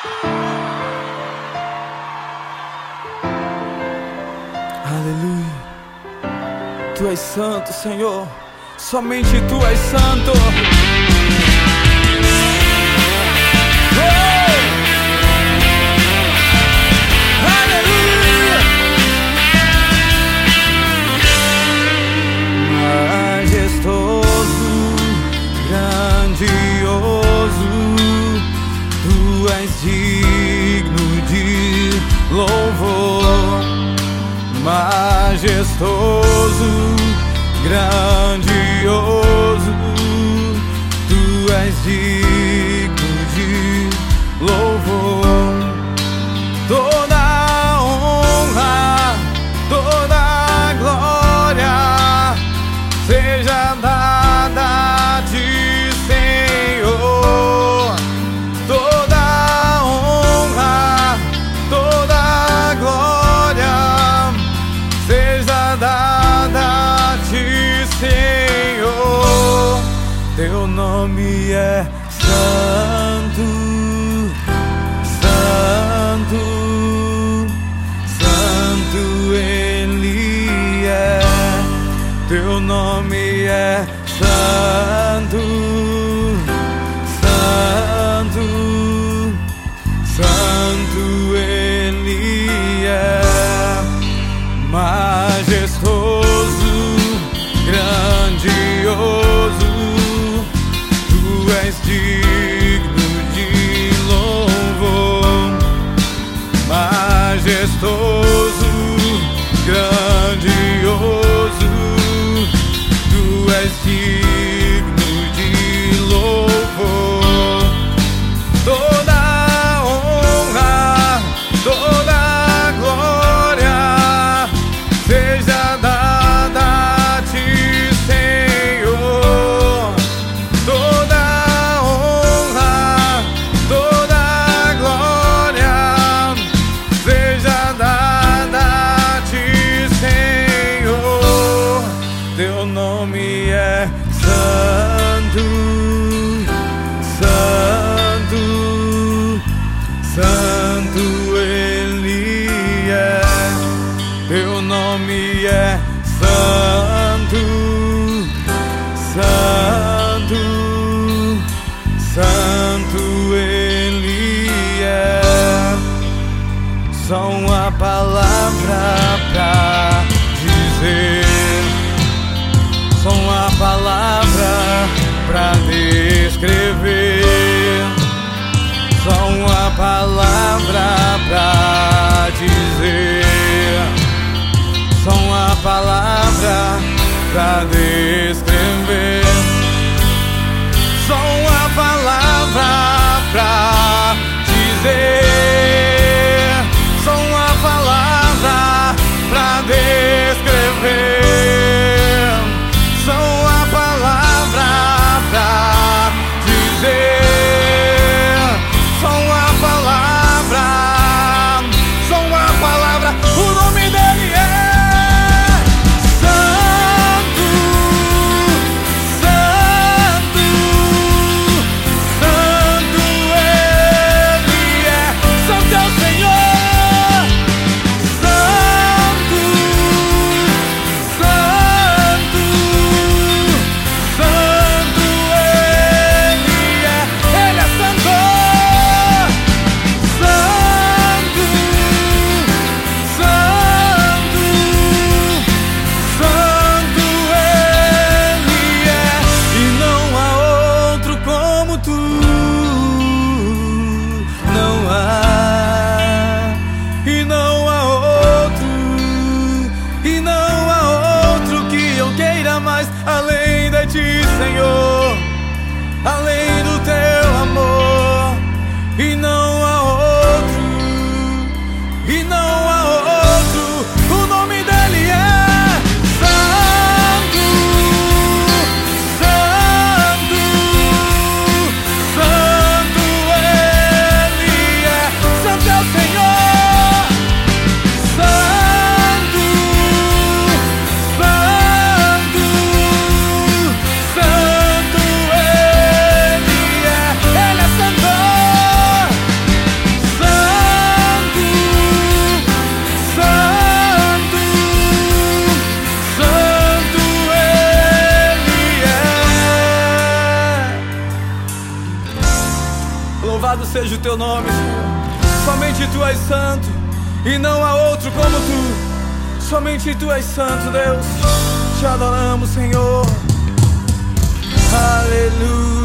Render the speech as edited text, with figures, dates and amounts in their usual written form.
Aleluia. Tu és santo, Senhor. Somente Tu és santo. Aleluia. Majestoso, grandioso, Tu és digno de louvor. Majestoso, grandioso, Tu és digno de louvor. Toda honra, toda glória seja dada a Ti, Senhor. Toda honra, toda glória seja dada a Ti, Senhor. Teu nome é santo, santo, santo Ele é. Teu nome é santo, santo, santo Ele é. Majestoso, grandioso, Tu és digno de louvor. Majestoso, grandioso, Tu és digno de louvor. Toda honra, toda glória seja dada a Ti, Senhor. Toda honra, toda glória seja dada a Ti, Senhor. Teu nome é santo, santo, santo Ele é. Teu nome é santo, santo, santo Ele é. Só uma palavra pra dizer, só uma palavra pra descrever, só uma palavra pra dizer, só uma palavra pra descrever, só uma palavra pra dizer, só uma palavra pra descrever, só uma palavra pra dizer, só uma palavra, só uma palavra. O nome dele é santo, santo, santo Ele é. Santo é o Senhor, santo, santo, santo Ele é. Ele é santo, santo, santo, santo Ele é. E não há outro como Tu, não há, e não há outro, e não há outro que eu queira mais além de Ti, Senhor, além do Teu amor. E não há outro, e não há outro. O nome dele é santo, santo, santo Ele é. Santo é o Senhor, santo, santo, santo Ele é. Ele é santo, Louvado seja o teu nome, Senhor. Somente tu és santo e não há outro como tu. Somente tu és santo, Deus. Te adoramos, Senhor. Aleluia.